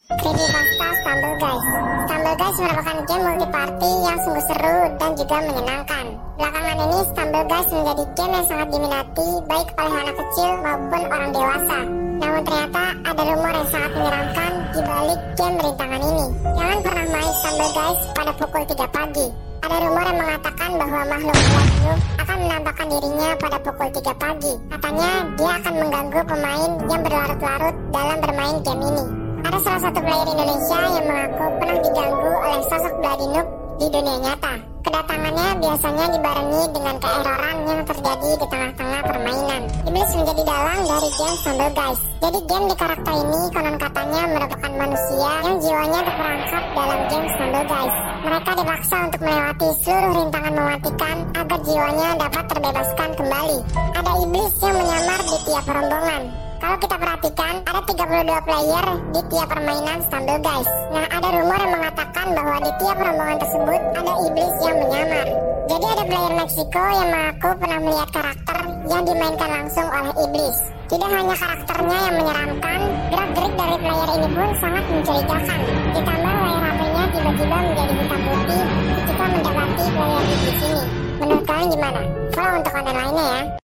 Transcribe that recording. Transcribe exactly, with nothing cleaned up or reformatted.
Creepypasta Stumble Guys. Stumble Guys merupakan game multiparty yang sungguh seru dan juga menyenangkan. Belakangan ini Stumble Guys menjadi game yang sangat diminati baik oleh anak kecil maupun orang dewasa. Namun ternyata ada rumor yang sangat menyeramkan di balik game rintangan ini. Jangan pernah main Stumble Guys pada pukul tiga pagi. Ada rumor yang mengatakan bahwa makhluk gelap noob akan menampakkan dirinya pada pukul tiga pagi. Katanya dia akan mengganggu pemain yang berlarut-larut dalam bermain game ini. Ada salah satu player Indonesia yang mengaku pernah diganggu oleh sosok Bloody Noob di dunia nyata. Kedatangannya biasanya dibarengi dengan keeroran yang terjadi di tengah-tengah permainan. Iblis menjadi dalang dari game Stumble Guys. Jadi game di karakter ini konon katanya merupakan manusia yang jiwanya terperangkap dalam game Stumble Guys. Mereka dipaksa untuk melewati seluruh rintangan mematikan agar jiwanya dapat terbebaskan kembali. Ada iblis yang menyamar di tiap rombongan. Kalau kita perhatikan, ada tiga puluh dua player di tiap permainan Stumble Guys. Nah, ada rumor yang mengatakan bahwa di tiap rombongan tersebut ada iblis yang menyamar. Jadi ada player Meksiko yang mengaku pernah melihat karakter yang dimainkan langsung oleh iblis. Tidak hanya karakternya yang menyeramkan, gerak-gerik dari player ini pun sangat mencurigakan. Ditambah layar H P-nya tiba-tiba menjadi hitam putih ketika mendapati player iblis ini. Menurut kalian gimana? Follow untuk konten lainnya ya.